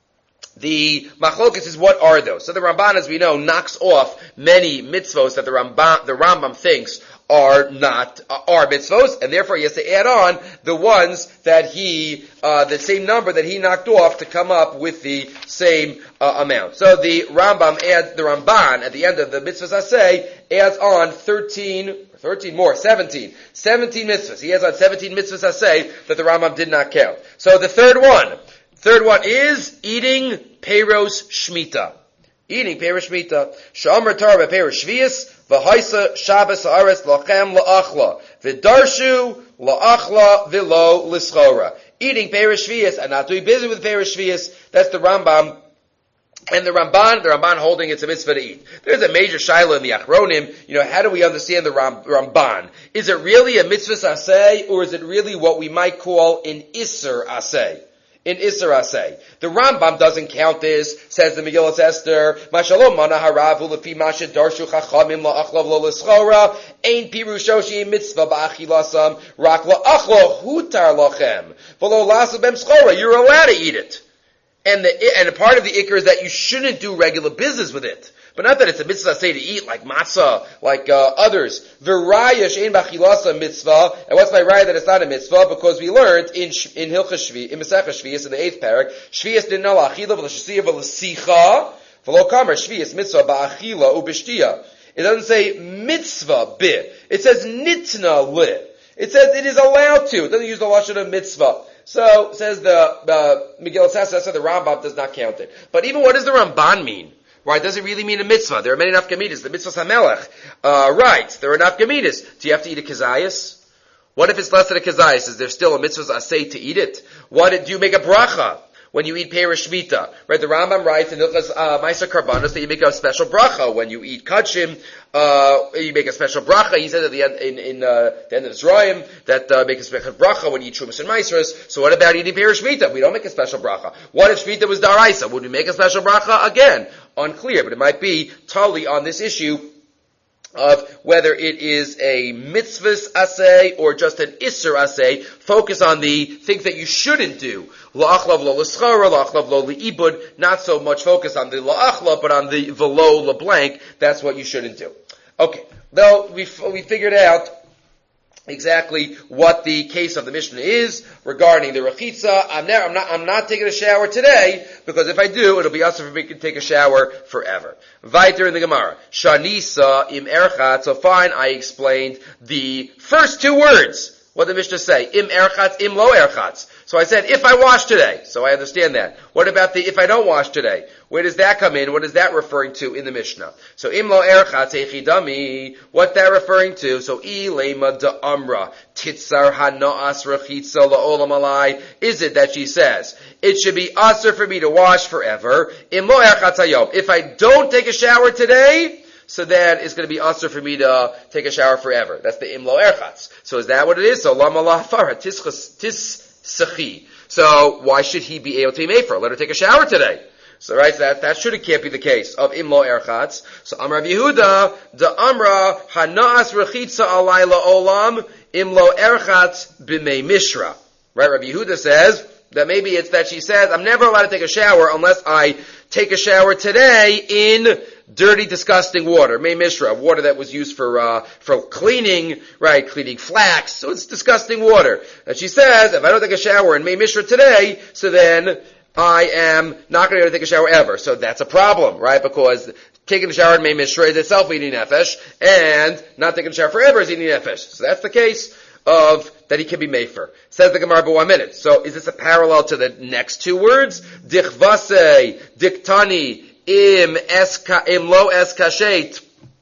[SPEAKER 2] the machlokas is what are those? So the Ramban, as we know, knocks off many mitzvos that the Rambam, the Rambam thinks are not, uh, are mitzvos, and therefore he has to add on the ones that he, uh, the same number that he knocked off to come up with the same uh, amount. So the Rambam adds, the Ramban at the end of the mitzvahs aseh adds on thirteen, thirteen more, seventeen, seventeen mitzvahs. He adds on seventeen mitzvahs aseh that the Rambam did not count. So the third one, third one is eating Peiros Shemitah. Eating Peiros Shemitah. Sha'amar Torah Peiros Shvius, v'haisa Shabbos ha'aretz lachem la'achla, v'darshu la'achla v'lo l'schora. Eating Peiros Shvius and not doing business with Peiros Shvius, that's the Rambam. And the Ramban, the Ramban holding it's a mitzvah to eat. There's a major shaila in the Achronim. You know, how do we understand the Ram, Ramban? Is it really a mitzvah aseh, or is it really what we might call an isser aseh? In Isser Aseh. The Rambam doesn't count this, says the Megillas Esther, Mashalom mana haravu lefi mashe darshu chachamim la'achlav lo l'schora, ein pirusho she'im mitzvah ba'achilasam, rak la'achlo hutar lachem, v'lo lasu bem schora, you're allowed to eat it. And the, and a part of the ikr is that you shouldn't do regular business with it. But not that it's a mitzvah say to eat like matzah, like uh, others. V'raya she'en b'achilasa mitzvah. And what's my raya that it's not a mitzvah? Because we learned in in Hilchas Shvi, in Masechah Shvius, in the eighth parak, Shvius didn't know la'achila v'l'shasiya v'l'sicha v'lo kamer Shvius mitzvah ba'achila u'b'shtiya. It doesn't say mitzvah bi. It says nitna li. It says it is allowed to. It doesn't use the lashon of mitzvah. So says the uh, Megillas Esther, the Rambam does not count it. But even what does the Ramban mean? Right, does it really mean a mitzvah? There are many nafkamidas. The mitzvahs hamelech. Uh, right, there are nafkamidas. Do you have to eat a kazayas? What if it's less than a kazayas? Is there still a mitzvah aseh to eat it? What, do you make a bracha when you eat Peiros Shemitah? Right, the Rambam writes in Hilchas uh, Ma'aser Karbanos that you make a special bracha when you eat kachim. Uh, you make a special bracha. He says at the end, in, in uh, the end of the Zroim, that uh, make a special bracha when you eat Shumas and Maasros. So what about eating Peiros Shemitah? We don't make a special bracha. What if Shemitah was daraisa? Would we make a special bracha? Again, unclear, but it might be totally on this issue of whether it is a mitzvahs aseh or just an isser aseh. Focus on the things that you shouldn't do. La'achlav lo l'schara, la'achlav lo li'ibud. Not so much focus on the la'achlav, but on the v'lo l'blank. That's what you shouldn't do. Okay. Though we we figured out exactly what the case of the Mishnah is regarding the rechitza. I'm, now, I'm not, I'm not taking a shower today, because if I do, it'll be also for me to take a shower forever. Weiter in the Gemara. Shanisa im erchat. So fine, I explained the first two words. What did the Mishnah say? Im erchatz, im lo erchatz. So I said, if I wash today. So I understand that. What about the if I don't wash today? Where does that come in? What is that referring to in the Mishnah? So im lo erchatz echidami. What that referring to? So I lema da amra. Titzar hanaas rechitza la'olam alai. Is it that she says, it should be usher for me to wash forever? Im lo erchatz hayom. If I don't take a shower today, so then it's going to be usher for me to uh, take a shower forever. That's the imlo erchatz. So is that what it is? So lama la farah tis sachi. So why should he be able to be made for? Let her take a shower today. So right, so that that should can't be the case of imlo erchatz. So Amar Yehuda the Amra hanaas rechitza alayla olam imlo erchatz b'mei mishra. Right? Rabbi Yehuda says that maybe it's that she says, I'm never allowed to take a shower unless I take a shower today in dirty, disgusting water. Mei Mishra, water that was used for, uh, for cleaning, right, cleaning flax. So it's disgusting water. And she says, if I don't take a shower in Mei Mishra today, so then I am not going to be able to take a shower ever. So that's a problem, right? Because taking a shower in Mei Mishra is itself eating nefesh, and not taking a shower forever is eating nefesh. So that's the case of that he can be mefer. Says the Gemara, but one minute. So is this a parallel to the next two words? Dichvase, diktani, im eska, im lo eskashet,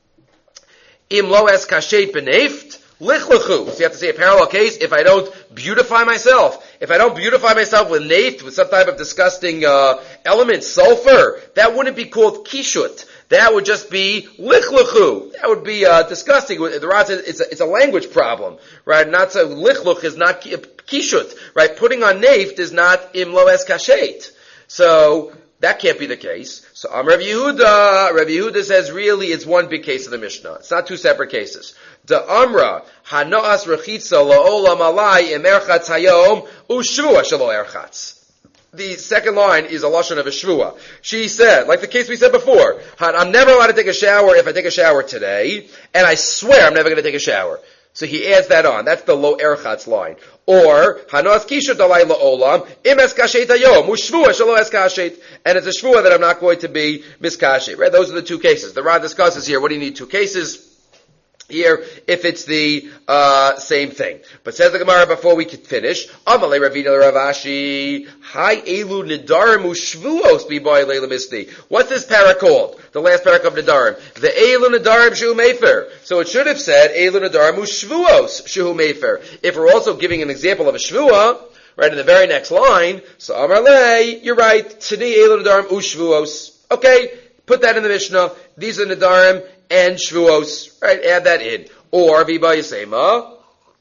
[SPEAKER 2] im lo eskashet beneft, lichlechu. So you have to say a parallel case. If I don't beautify myself, if I don't beautify myself with neft, with some type of disgusting uh, element, sulfur, that wouldn't be called kishut. That would just be lichluchu. That would be uh, disgusting. The Ran says it's a, it's a language problem, right? Not so lichluch is not kishut, right? Putting on neft is not imlo es kashet. So that can't be the case. So Am Rav Yehuda, Rav Yehuda says really it's one big case of the Mishnah. It's not two separate cases. The Amra hanoas rechitza la'olam alai emerchatz hayom ushvua shelo erchatz. The second line is a lashon of a shvua. She said, like the case we said before, I'm never allowed to take a shower if I take a shower today, and I swear I'm never going to take a shower. So he adds that on. That's the lo erchatz line. Or hanos kishut alai la'olam im eskashet hayom ushvua shelo eskashet, and it's a shvua that I'm not going to be miskashet. Right? Those are the two cases. The Ran discusses here. What do you need two cases? Here, if it's the uh, same thing. But says the Gemara before we could finish, Amalei Ravina Ravashi, Hi Elu Nidarim Ushvuos Biboy Leila Misli. What's this para called? The last parak of Nidarim. The Elu Nidarim Shehu Mefer. So it should have said Elu Nidarim Ushvuos Shehu Mefer. If we're also giving an example of a Shvua, right in the very next line, so Amalei, you're right, Tani Elu Nidarim Ushvuos. Okay, put that in the Mishnah. These are Nidarim and Shvuos, right? Add that in. Or Viba Yisema.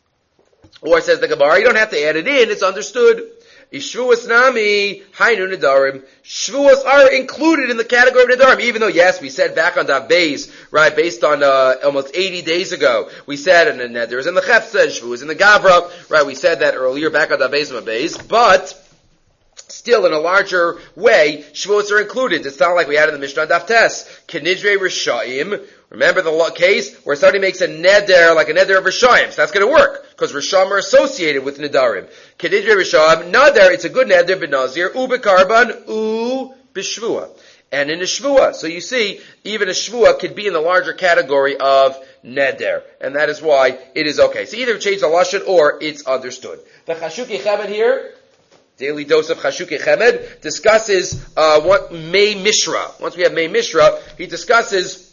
[SPEAKER 2] Or says the Gemara, you don't have to add it in, it's understood. Shvuos Nami, Hainu Nadarim. Shvuos are included in the category of Nadarim, even though, yes, we said back on Dav Beis, right, based on uh, almost eighty days ago, we said, and then there's in the Chefza, Shvuos in the Gavra, right, we said that earlier back on Dav Beis and Beis, but still, in a larger way, Shvuos are included. It's not like we had in the Mishnah Daf Tes. Kenidre Rishayim. Remember the case where somebody makes a neder, like a neder of Rishayim. So that's going to work, because Rishayim are associated with Nedarim. Kenidre Rishayim, neder, it's a good neder, benazir, u bekarban, u b'shvua. And in a shvua. So you see, even a shvua could be in the larger category of neder. And that is why it is okay. So either change the lashon or it's understood. The Chashuki Chemed here, Daily Dose of Chashuki Chemed, discusses uh, what Mei Mishra. Once we have Mei Mishra, he discusses,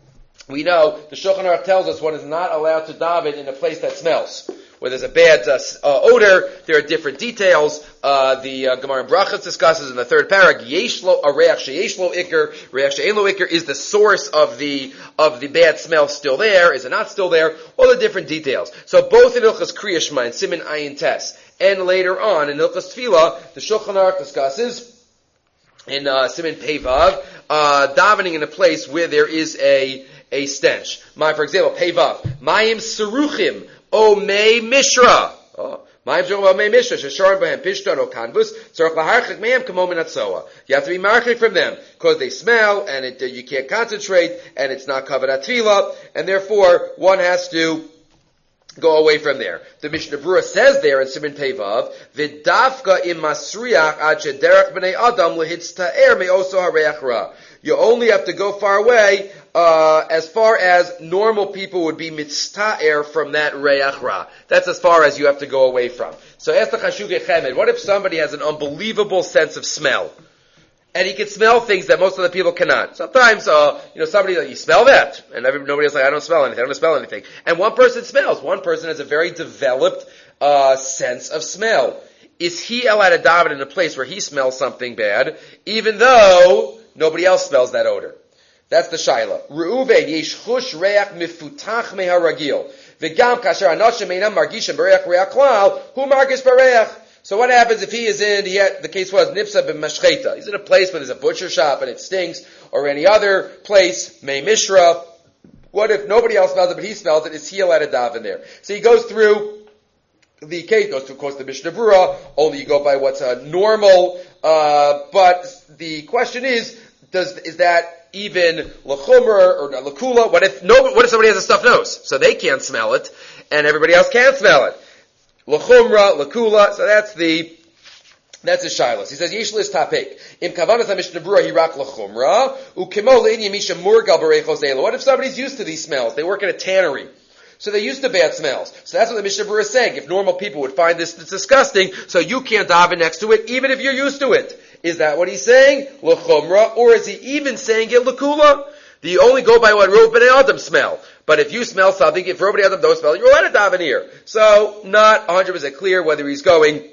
[SPEAKER 2] we know, the Shulchan Aruch tells us one is not allowed to daven in a place that smells. Where there's a bad uh, uh, odor, there are different details. Uh, the uh, Gemara in Brachos discusses in the third parak, Yeshlo, a reach she'yeshlo ikr, reach she'enlo ikr, is the source of the, of the bad smell still there? Is it not still there? All the different details. So both in Ilchas Kriya Shema and Siman Ayin Tes, and later on in Ilchas Tefillah, the Shulchan Aruch discusses in uh, Siman Pei Vav, uh, davening in a place where there is a a stench. My, for example, Pei Vav, Mayim Seruchim, O Mei Mishra. Oh, Mayim Seruchim, O Mei Mishra, Shesharim Bahem Pishton, O Kanvus, Tzorach Laharchik Meim Kamo Min Hatzoa. You have to be marchik from them, because they smell, and it, uh, you can't concentrate, and it's not covered at Tefillah, and therefore, one has to go away from there. The Mishnah Berurah says there in Siman Pei Vav, V'dafka im masriach ad shederach b'nei adam lehitzta'er me'oso hareach ra. You only have to go far away, uh, as far as normal people would be mitzta'er from that reach ra. That's as far as you have to go away from. So ask the Chashuki Chemed, what if somebody has an unbelievable sense of smell? And he can smell things that most other people cannot. Sometimes, uh, you know, somebody, like, you smell that? And every, nobody else like, I don't smell anything, I don't smell anything. And one person smells. One person has a very developed, uh, sense of smell. Is he allowed to daven in a place where he smells something bad, even though nobody else smells that odor? That's the shaila. Reuven yesh chush reach mifutach meharagil. V'gam kasher anoshim einam margishim bereach reach klal, hu margish bereach. So what happens if he is in, he had, the case was Nipsa b'mashcheta. He's in a place where there's a butcher shop and it stinks, or any other place, Mei Mishra. What if nobody else smells it, but he smells it? Is he allowed to daven there? So he goes through the case goes to, of course, the Mishnah Berurah. Only you go by what's uh, normal. Uh, but the question is, does is that even lechumra or lekula? What if no? What if somebody has a stuffed nose, so they can't smell it, and everybody else can't smell it? Lechumra, lekula. So that's the that's the shilos. He says yeshlis tapek im kavanas ha-mishnah berurah hirak lechumra ukemo le'inyan misha murgal berechos elo. What if somebody's used to these smells? They work in a tannery. So they're used to bad smells. So that's what the Mishnah Berurah is saying. If normal people would find this disgusting, so you can't daven next to it, even if you're used to it. Is that what he's saying? L'chumra, or is he even saying it l'kula? Do you only go by what Rov B'nai Adam smell? But if you smell something, if Rov B'nai Adam don't smell it, you're allowed to daven here. So, not one hundred percent clear whether he's going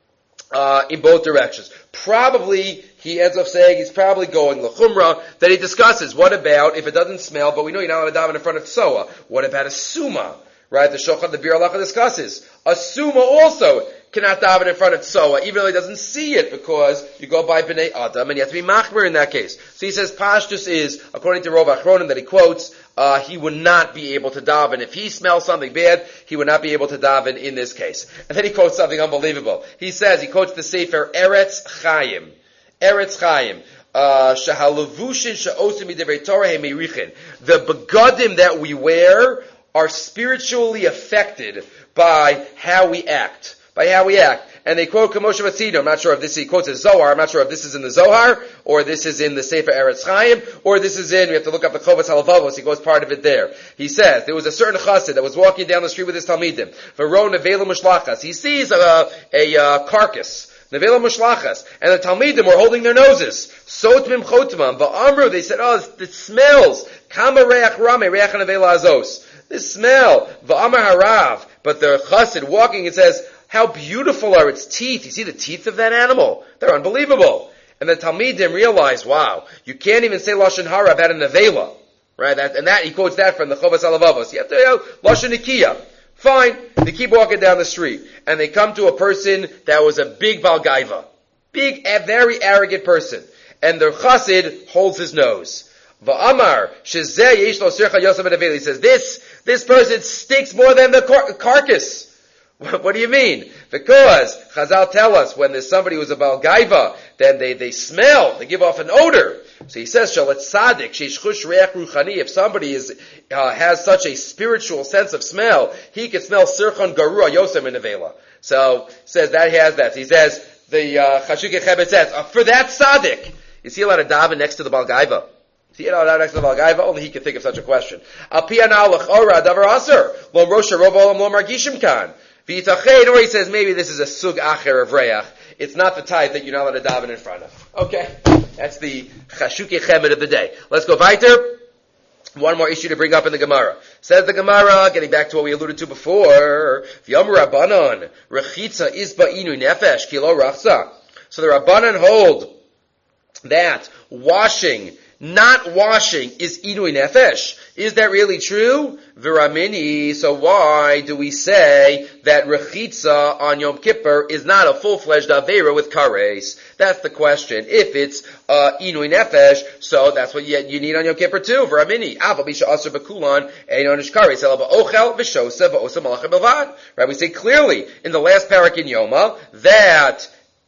[SPEAKER 2] uh, in both directions. Probably, he ends up saying he's probably going l'chumra, that he discusses. What about if it doesn't smell, but we know you're not allowed to daven in front of tsoa? What about a suma? Right? The Shulchan, the Bir Halacha discusses. A suma also cannot daven in front of tsoa, even though he doesn't see it, because you go by B'nai Adam, and you have to be machmer in that case. So he says, Pashtus is, according to Rov Achronim that he quotes, uh, he would not be able to daven. If he smells something bad, he would not be able to daven in this case. And then he quotes something unbelievable. He says, he quotes the Sefer Eretz Chaim. Eretz Chaim. Uh, Shahalavushin sha'osim midevrei Torah he'meirichin. The begadim that we wear are spiritually affected by how we act. By how we act. And they quote Kamosha Vatzido. I'm not sure if this, he quotes as Zohar. I'm not sure if this is in the Zohar, or this is in the Sefer Eretz Chaim, or this is in, we have to look up the Chovas Halavavos. He goes part of it there. He says, there was a certain chassid that was walking down the street with his Talmidim. V'ro nevela mushlachas. He sees a, a, a carcass. Nevela mushlachas. And the Talmidim were holding their noses. Sotmim chotmam. V'amru, they said, oh, it smells. Kama reach rame, reach nevela azos. This smell. V'amar harav. But the chassid walking, it says, how beautiful are its teeth. You see the teeth of that animal? They're unbelievable. And the Talmidim realize, wow, you can't even say Lashon Hara about a nevela. Right? That, and that, he quotes that from the Chovas Halavavos. You have to, you know, Lashon Nikiya. Fine. They keep walking down the street. And they come to a person that was a big Balgaiva. Big, a very arrogant person. And the chassid holds his nose. Va'amar, shezeh yesh lo sircha yosef nevela. He says, this, this person stinks more than the car- carcass. What do you mean? Because Chazal tell us when there's somebody who's a Balgaiva, then they, they smell, they give off an odor. So he says, Shalat Sadik, Sheish Reach Ruchani, if somebody is, uh, has such a spiritual sense of smell, he can smell Sirchon Garua Yosem in Nevela. So, says that he has that. He says, the, uh, Chashukei Chebet says, uh, for that Sadik, is he allowed to daven next to the Balgaiva? Is he allowed next to the Balgaiva? Only he can think of such a question. Al Piyana L'chora Davar Aser, Lo Rosha Rov Olam Lo Margishim Kan. V'yitachein, or he says maybe this is a sug acher of reach. It's not the type that you're not allowed to daven in front of. Okay, that's the chashukei chemed of the day. Let's go weiter. One more issue to bring up in the Gemara. Says the Gemara, getting back to what we alluded to before. V'yamru Rabbanon rechitza isba inu nefesh kilo rachza. So the Rabbanon hold that washing, not washing, is inui nefesh. Is that really true? Viramini. So why do we say that rechitza on Yom Kippur is not a full-fledged avera with kares? That's the question. If it's uh, inui nefesh, so that's what you, you need on Yom Kippur too. Viramini. Aval bisha aser bekulan einonish kares elava ochel v'shosa v'osa malachim belvad. Right? We say clearly in the last parak in Yoma that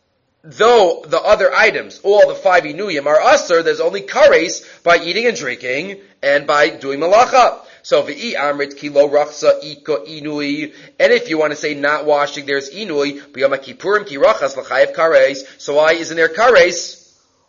[SPEAKER 2] though the other items, all the five inuyim are usher, there's only kares by eating and drinking and by doing malacha. So v'i amrit kilo rachsa iko inui, and if you want to say not washing, there's inui. B'yom kippurim ki rachas l'chayev kares. So why isn't there kares?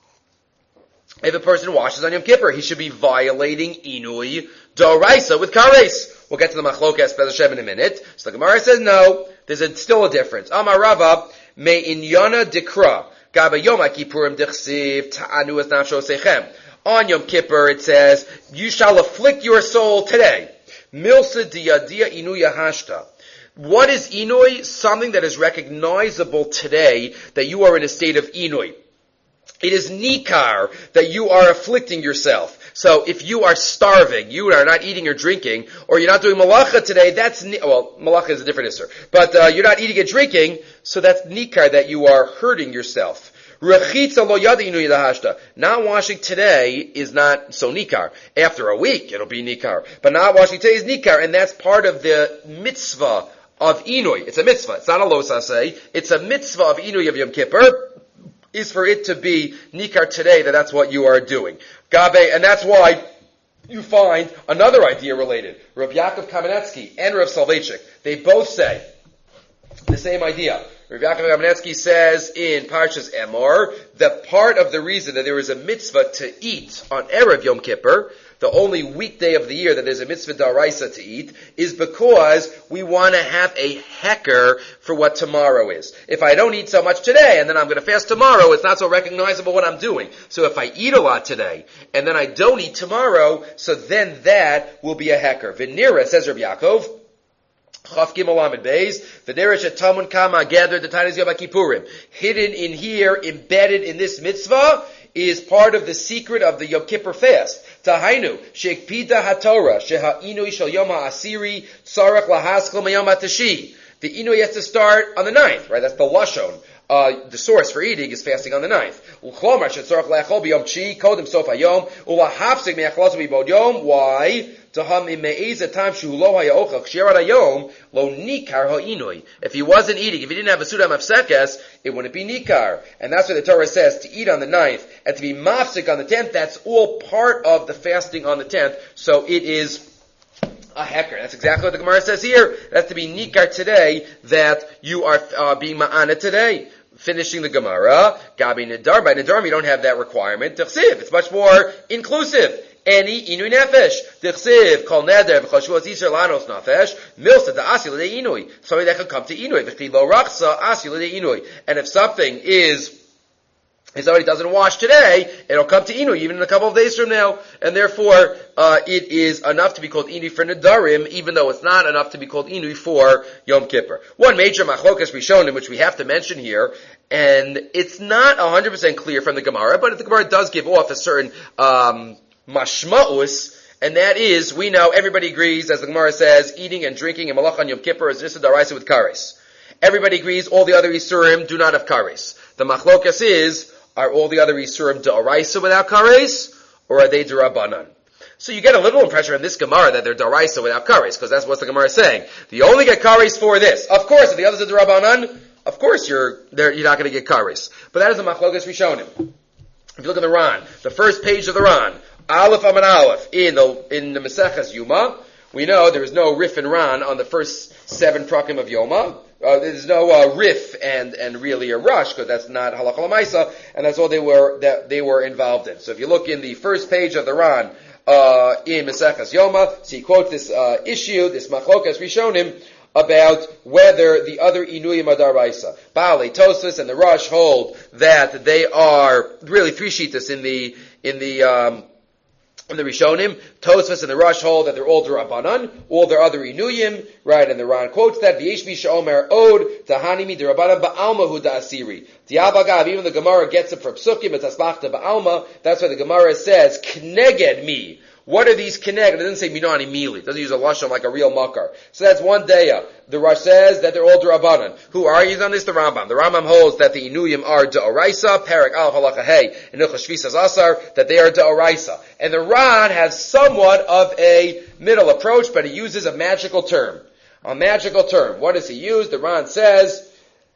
[SPEAKER 2] If a person washes on Yom Kippur, he should be violating inui doraisa with kares. We'll get to the machlokas Bez Hashem in a minute. So the Gemara says no. There's a, still a difference. Amar Rava. Me inyana dikra gaba yom kippurim dichsiv ta'anu es nafsho sechem. On Yom Kippur it says, you shall afflict your soul today. Milsa diyadia inuya hashta. What is inui? Something that is recognizable today that you are in a state of inui. It is nikar that you are afflicting yourself. So if you are starving, you are not eating or drinking, or you're not doing malacha today, that's, well, malacha is a different issur. But uh, you're not eating and drinking, so that's nikar that you are hurting yourself. Rechitza lo yada inu yadahashta. Not washing today is not so nikar. After a week, it'll be nikar. But not washing today is nikar, and that's part of the mitzvah of Inui, it's a mitzvah, it's not a los asay, it's a mitzvah of Inui of Yom Kippur, is for it to be nikar today, that that's what you are doing. Gabe, and that's why you find another idea related. Rav Yaakov Kamenetsky and Rav Soloveitchik, they both say the same idea. Rav Yaakov Kamenetsky says in Parshas Emor, the part of the reason that there is a mitzvah to eat on Erev Yom Kippur, the only weekday of the year that there's a mitzvah daraisa to eat, is because we want to have a hecker for what tomorrow is. If I don't eat so much today, and then I'm going to fast tomorrow, it's not so recognizable what I'm doing. So if I eat a lot today, and then I don't eat tomorrow, so then that will be a hecker. Venira, says Rabbi Yaakov, Chaf Gimel Amid Beis, V'nerish et Talmud Kama gathered the Tainis Yom Kippurim. Hidden in here, embedded in this mitzvah, is part of the secret of the Yom Kippur fast. Tahainu, Shekpida HaTorah, Sheha-Inui Shel Yom HaAsiri, Tzarech Lahaskal Mayom HaTashi. The Inui has to start on the ninth, right? That's the Lashon. Uh, the source for eating is fasting on the ninth. Uchlomar shetzorach le'achol b'yom tshi kodem sof hayom ulahafsik me'achlos b'bod yom. Why? Taham me'ez a time shu lo hayochel ksherat hayom lo nikar ha'inui. If he wasn't eating, if he didn't have a suda mafsekes, it wouldn't be nikar. And that's what the Torah says, to eat on the ninth and to be mafsik on the tenth. That's all part of the fasting on the tenth. So it is a hecker. That's exactly what the Gemara says here. That's to be nikar today, that you are uh, being ma'ana today. Finishing the Gemara, Gabi Nidar, by Nidarim you don't have that requirement. Tichsiv, it's much more inclusive. Any inui nefesh. Tichsiv, kol neder, v'chol shuas yisrael lanos nefesh, milsa da asi l'dei inui. Something that can come to inui. V'chi lo rachsa asi l'dei inui. And if something is if somebody doesn't wash today, it'll come to Inui even in a couple of days from now. And therefore, uh, it is enough to be called Inui for Nadarim, even though it's not enough to be called Inui for Yom Kippur. One major machlokas Rishonim, which we have to mention here, and it's not one hundred percent clear from the Gemara, but the Gemara does give off a certain um, mashma'us, and that is, we know, everybody agrees, as the Gemara says, eating and drinking and malach on Yom Kippur is nisa daraisa with kares. Everybody agrees all the other Isurim do not have kares. The machlokas is, are all the other Yisurim da'araisa without kares, or are they d'Rabbanan? So you get a little impression from this Gemara that they're da'araisa without kares, because that's what the Gemara is saying. You only get kares for this. Of course, if the others are d'Rabbanan, of course you're you're not going to get kares. But that is the machlokas Rishonim. If you look at the Ran, the first page of the Ran, Aleph Amud Aleph, in the in the Maseches Yoma, we know there is no Rif and Ran on the first seven prakim of Yoma. Uh, there's no uh, riff and and really a rush, because that's not halacha l'maisa, and that's all they were that they were involved in. So if you look in the first page of the Ran uh, in Maseches Yoma, so he quotes this uh, issue, this machlokas Rishonim, about whether the other inuyim are daraisa. Baalei Tosfos and the Rush hold that they are really three shitas in the in the um, in the Rishonim. Tosfos and the Rush hold that they're all d'Rabbanan, all their other inuyim, right? And the Ran quotes that v'yesh mi she'omer od tahanimi d'Rabbanan ba'alma hu da'asiri. Diabagav, even the Gemara gets it from Psukim et tasmachta ba'alma. That's why the Gemara says kneged mi. What are these kineg? It doesn't say minani mili. It doesn't use a lashon like a real makar. So that's one daya. The Rosh says that they're all d'Rabbanan. Who argues on this? The Rambam. The Rambam holds that the inuyim are d'oraisa, parak alaf halacha hey, and ilchas shvisas asar, that they are d'oraisa. And the Ran has somewhat of a middle approach, but he uses a magical term. A magical term. What does he use? The Ran says,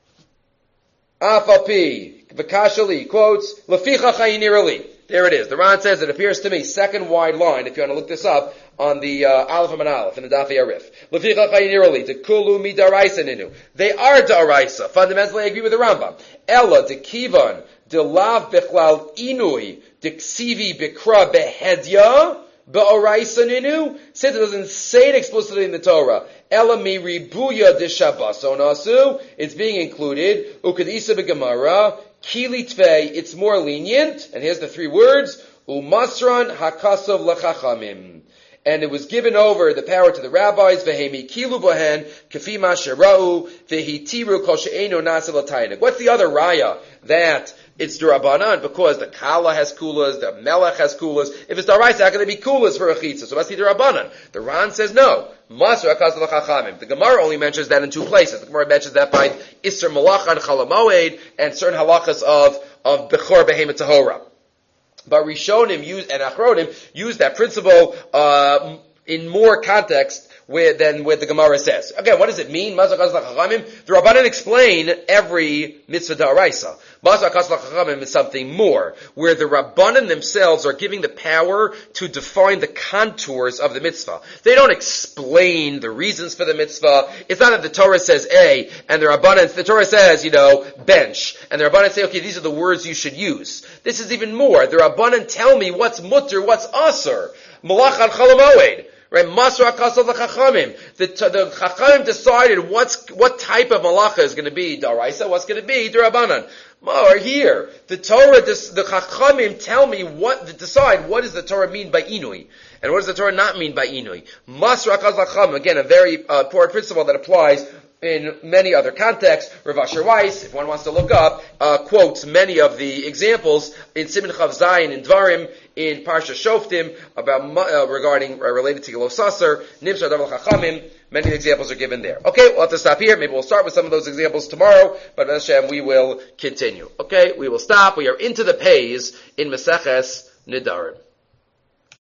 [SPEAKER 2] afapi, v'kashali, quotes, leficha chayinirali. There it is. The Ran says, it appears to me, second wide line, if you want to look this up, on the uh, Aleph and Aleph, in the Daf Yarif. Leficha chayinirali, to kulu mi daraisa ninu. They are daraisa. Fundamentally, I agree with the Rambam. Ella, de kivan, de lav bechlal inui, de ksivi bikra behedya, be'oraisa ninu. Since it doesn't say it explicitly in the Torah, Ella mi ribuya de shabbaso nasu, it's being included, ukadisa begemara, Kili tvei, it's more lenient, and here's the three words, umasran hakasov lechachamim. And it was given over the power to the rabbis, vehemi kilu bohen, kafima sherau, vehitiru kol she'enu nasa l'tainik. What's the other raya? That it's d'Rabbanan, because the Kala has kulas, the Melech has kulas. If it's d'Oraisa, how can there be kulas for a chitza? So it must be d'Rabbanan. The Ran says no. Masra hakasov lechachamim. The Gemara only mentions that in two places. The Gemara mentions that by Isser Malacha and Chalamoed, and certain halachas of, of Bechor Behemoth Tahora. But Rishonim use, and Achronim use that principle, uh, in more context where, than what the Gemara says. Again, what does it mean? The Rabbanan explain every mitzvah da'araisa. Is something more, where the Rabbanan themselves are giving the power to define the contours of the mitzvah. They don't explain the reasons for the mitzvah. It's not that the Torah says A, and the Rabbanan, the Torah says, you know, bench, and the Rabbanan say, okay, these are the words you should use. This is even more. The Rabbanan tell me what's mutter, what's asur. Malach al chalamoed. Right, Masra Kasal the Chachamim. The the Chachamim decided what's what type of malacha is going to be daraisa, what's going to be derabanan. Or here, the Torah, the Chachamim tell me what to decide. What does the Torah mean by inui, and what does the Torah not mean by inui? Masra Kasal Chachamim. Again, a very uh, important principle that applies in many other contexts. Rav Asher Weiss, if one wants to look up, uh, quotes many of the examples in Siman Chav Zayin, in Dvarim, in Parsha Shoftim, about uh, regarding uh, related to Gilo Sasser, Nimshar Davar Chachamim. Many examples are given there. Okay, we'll have to stop here. Maybe we'll start with some of those examples tomorrow, but Hashem, we will continue. Okay, we will stop. We are into the pays in Maseches Nidarim.